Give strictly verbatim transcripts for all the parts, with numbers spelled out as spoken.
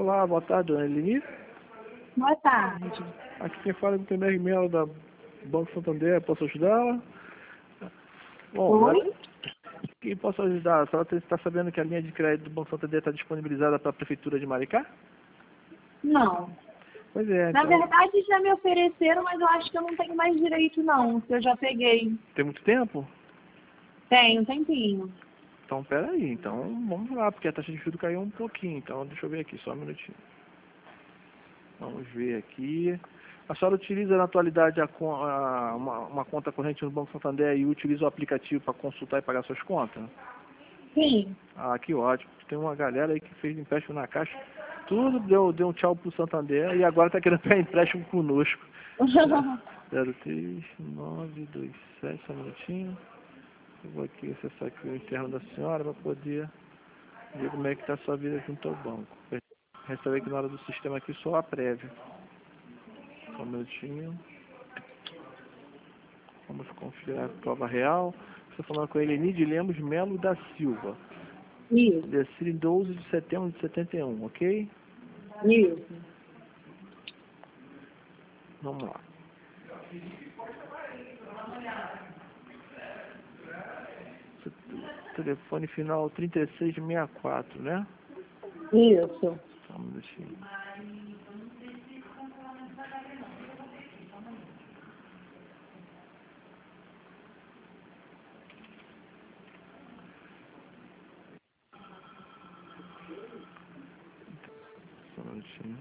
Olá, boa tarde, dona Eleni. Boa tarde. Aqui quem fala é o Temer Melo da Banco Santander, posso ajudá-la? Bom, Oi? quem posso ajudar? A senhora está sabendo que a linha de crédito do Banco Santander está disponibilizada para a Prefeitura de Maricá? Não. Pois é, Na então... verdade já me ofereceram, mas eu acho que eu não tenho mais direito não, que eu já peguei. Tem muito tempo? Tem um tempinho. Então, peraí, então vamos lá, porque a taxa de juros caiu um pouquinho, então deixa eu ver aqui, só um minutinho. Vamos ver aqui. A senhora utiliza na atualidade a, a, uma, uma conta corrente no Banco Santander e utiliza o aplicativo para consultar e pagar suas contas? Sim. Ah, que ótimo. Tem uma galera aí que fez empréstimo na Caixa. Tudo deu, deu um tchau pro Santander e agora está querendo pegar empréstimo conosco. zero três nove dois sete, só um minutinho. Eu vou aqui acessar aqui o interno da senhora para poder ver como é que está a sua vida junto ao banco. Recebe aqui na hora do sistema aqui só a prévia. Só um minutinho. Vamos conferir a prova real. Você falando com a Eleni de Lemos Melo da Silva. Isso. Desci em doze de setembro de setenta e um, ok? Isso. Vamos lá. Telefone final trinta e seis sessenta e quatro, né? Isso. Só um minutinho. Só um minutinho.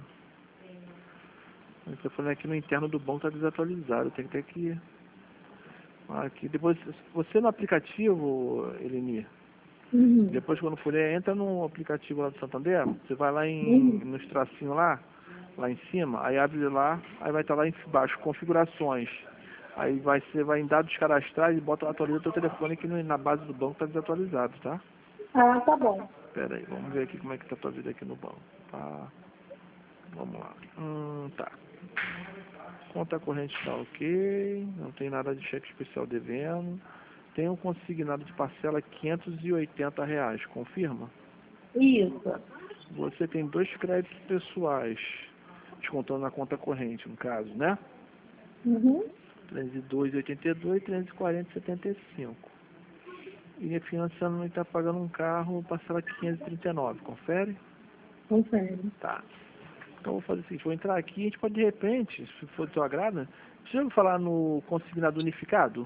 O telefone aqui no interno do banco está desatualizado. Tem que ter que... Aqui, depois, você no aplicativo, Eleni, Uhum. depois quando for, entra no aplicativo lá do Santander, você vai lá em, Uhum. nos tracinhos lá, lá em cima, aí abre lá, aí vai estar lá embaixo, configurações. Aí vai, você vai em dados cadastrais e bota, atualiza o teu telefone que no, na base do banco está desatualizado, tá? Ah, tá bom. Pera aí, vamos ver aqui como é que tá a tua vida aqui no banco. Tá, vamos lá. Hum, tá. Conta corrente tá ok, não tem nada de cheque especial devendo. Tem um consignado de parcela quinhentos e oitenta reais, confirma? Isso. Você tem dois créditos pessoais, descontando na conta corrente, no caso, né? Uhum. trezentos e dois vírgula oitenta e dois e trezentos e quarenta vírgula setenta e cinco. E refinanciando está pagando um carro, parcela quinhentos e trinta e nove, confere? Confere. Tá. Então vou fazer o seguinte, vou entrar aqui, a gente pode de repente, se for do seu agrado, você já ouviu falar no consignado unificado?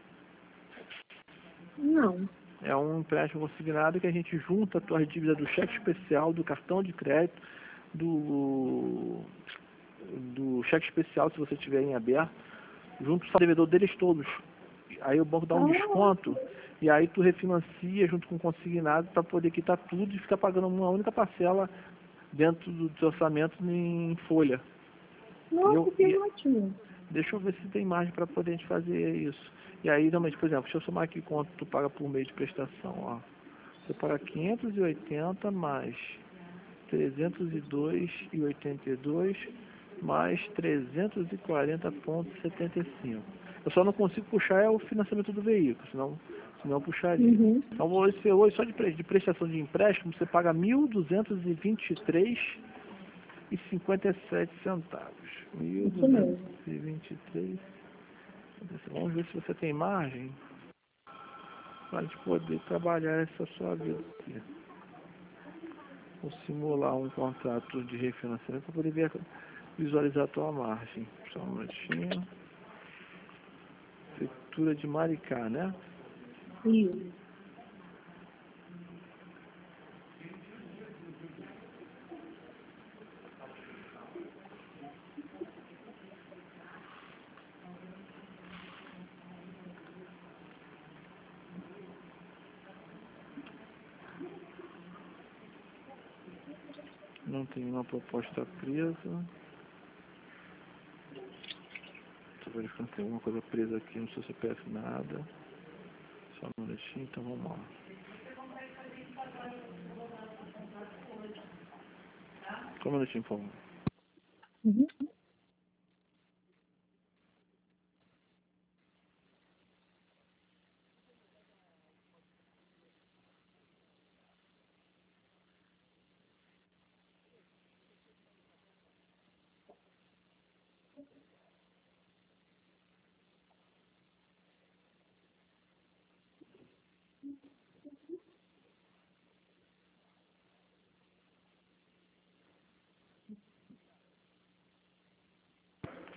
Não. É um empréstimo consignado que a gente junta a tua dívida do cheque especial, do cartão de crédito, do, do cheque especial, se você tiver em aberto, junto ao devedor deles todos. Aí o banco dá um Ah, desconto e aí tu refinancia junto com o consignado para poder quitar tudo e ficar pagando uma única parcela dentro do teu orçamento em folha. nossa, Entendeu? que E ótimo. deixa eu ver se tem margem para poder a gente fazer isso. E aí, realmente, por exemplo, deixa eu somar aqui quanto tu paga por mês de prestação, ó. Você paga quinhentos e oitenta mais trezentos e dois vírgula oitenta e dois mais trezentos e quarenta vírgula setenta e cinco. Eu só não consigo puxar é o financiamento do veículo, senão, senão eu puxaria. Uhum. Então você hoje, só de, pre- de prestação de empréstimo, você paga mil duzentos e vinte e três e cinquenta e sete centavos. Mil Isso duzentos mesmo. e vinte e três. Vamos ver se você tem margem para a gente poder trabalhar essa sua vida aqui. Vou simular um contrato de refinanciamento para poder ver, visualizar a tua margem. Só um minutinho. Prefeitura de Maricá, né? Isso. Não tem uma proposta presa. Estou verificando se tem alguma coisa presa aqui no seu C P F, nada. Só um minutinho, então vamos lá. Só um minutinho, por favor. Uhum.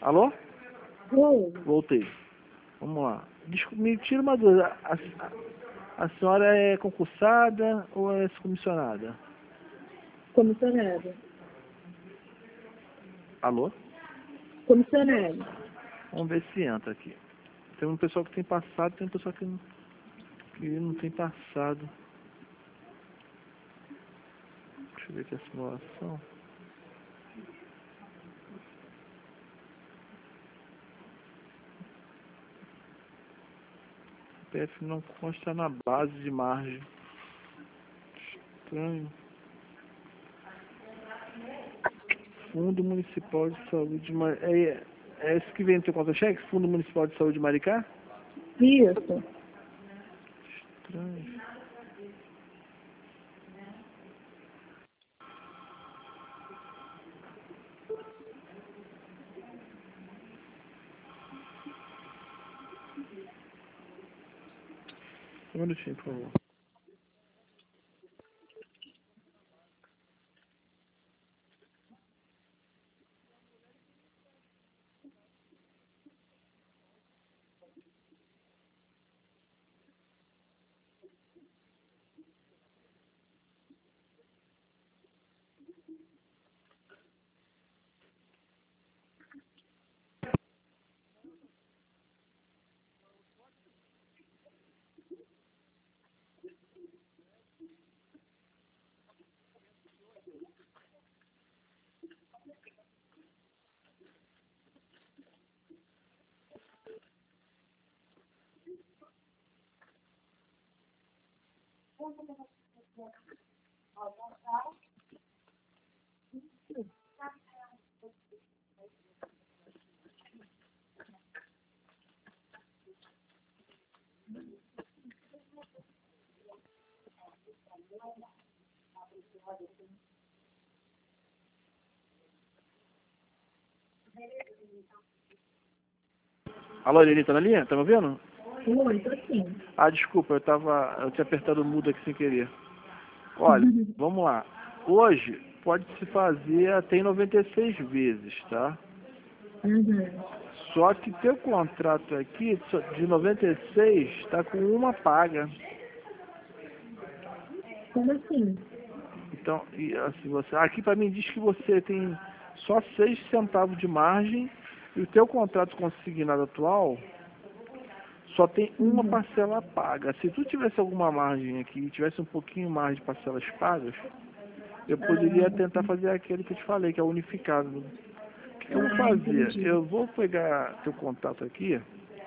Alô? Oi. Voltei. Vamos lá. Desculpa, me tira uma dúvida. A, a, a senhora é concursada ou é comissionada? Comissionado. Alô? Comissionado. Vamos ver se entra aqui. Tem um pessoal que tem passado, tem um pessoal que não, que não tem passado. Deixa eu ver aqui a simulação. O P F não consta na base de margem. Estranho. Fundo Municipal de Saúde de Maricá. É, é esse que vem no teu conta-cheque? Fundo Municipal de Saúde de Maricá? Isso. Estranho. Um minutinho, por favor. Alô, Lili, tá na linha? Tá me ouvindo? Oi, tô sim. Ah, desculpa, eu tava. Eu tinha apertado o mudo aqui sem querer. Olha, vamos lá. Hoje pode se fazer até em noventa e seis vezes, tá? Uhum. Só que teu contrato aqui só- de noventa e seis está com uma paga. Como assim? Então, e, assim, você, aqui para mim diz que você tem só seis centavos de margem e o teu contrato consignado atual só tem uma Uhum. parcela paga. Se tu tivesse alguma margem aqui e tivesse um pouquinho mais de parcelas pagas, eu poderia Ah, tentar fazer aquele que eu te falei, que é o unificado. O que que eu vou ah, fazer? entendi. Eu vou pegar teu contato aqui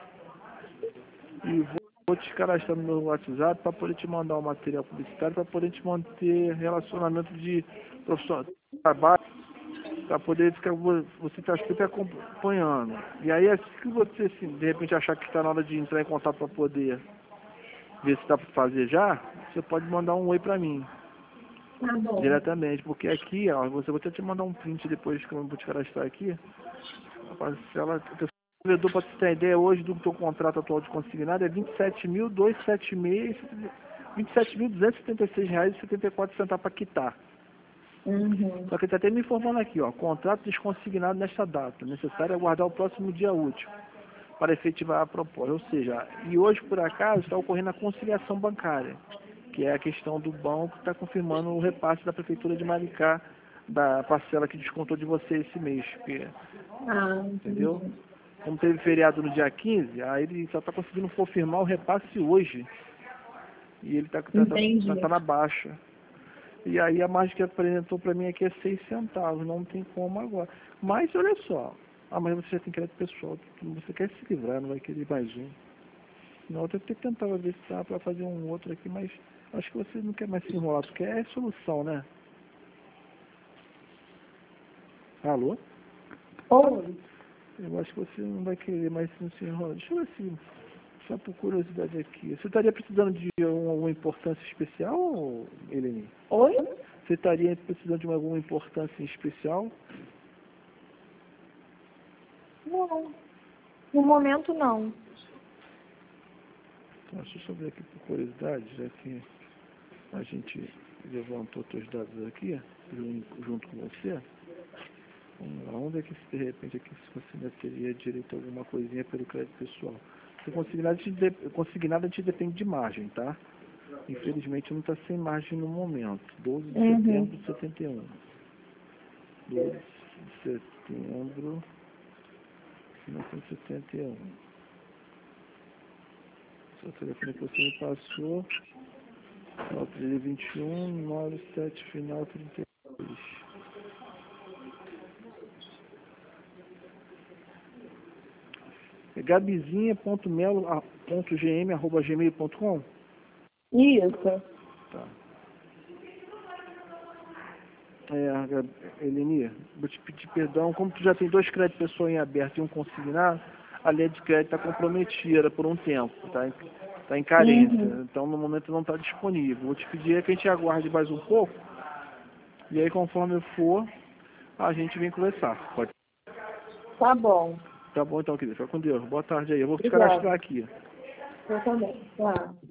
e vou vou te cadastrar no meu WhatsApp para poder te mandar um material publicitário, para poder te manter relacionamento de profissional de trabalho, para poder ficar vo- você estar sempre acompanhando. E aí assim que você assim, de repente achar que está na hora de entrar em contato para poder ver se dá para fazer já, você pode mandar um oi para mim, Tá bom. diretamente, porque aqui, ó, você vou até te mandar um print depois que eu vou te cadastrar aqui. A parcela, o devedor, para você ter ideia, hoje do teu contrato atual de consignado é vinte e sete mil duzentos e setenta e seis vinte e sete mil duzentos e setenta e seis reais e setenta e quatro centavos para quitar. Uhum. Só que ele está até me informando aqui, ó, contrato desconsignado nesta data, necessário aguardar o próximo dia útil para efetivar a proposta. Ou seja, e hoje, por acaso, está ocorrendo a conciliação bancária, que é a questão do banco que está confirmando o repasse da Prefeitura de Maricá, da parcela que descontou de você esse mês. Porque, Ah, entendeu? entendi. Como teve feriado no dia quinze, aí ele só está conseguindo confirmar o repasse hoje. E ele está tá, tá, tá, Entendi. tá na baixa. E aí a margem que apresentou para mim aqui é seis centavos, não tem como agora. Mas olha só, amanhã você já tem crédito pessoal, você quer se livrar, não vai querer mais um. Não, eu até tentava ver se dá para fazer um outro aqui, mas acho que você não quer mais se enrolar, porque é solução, né? Alô? Oi. Eu acho que você não vai querer mais se enrolar. Deixa eu ver se, só por curiosidade aqui. Você estaria precisando de uma, alguma importância especial, Eleni? Oi? Você estaria precisando de uma, alguma importância em especial? Não. No momento, não. Então, deixa eu só ver aqui por curiosidade, já que a gente levantou seus dados aqui, junto com você. Vamos lá, vamos ver aqui se de repente aqui se você ainda teria direito a alguma coisinha pelo crédito pessoal. Se consignado, te de... consignado te depende de margem, tá? Infelizmente não está sem margem no momento. doze de Uhum. setembro de setenta e um. doze de setembro de mil novecentos e setenta e um. Seu telefone que você me passou. nove vinte e um, nove sete final trinta e dois. É gabizinha.melo.gm arroba gmail ponto com? Isso. Tá. É, Gabi- Eleni, vou te pedir perdão. Como tu já tem dois créditos pessoal em aberto e um consignado, a linha de crédito está comprometida por um tempo, tá? Em- Tá em carência. Uhum. Então, no momento não está disponível. Vou te pedir que a gente aguarde mais um pouco. E aí, conforme for, a gente vem conversar. Pode. Tá bom. Tá bom, então, querido. Fica com Deus. Boa tarde aí. Eu vou te cadastrar Obrigada. aqui. Eu também. Tá.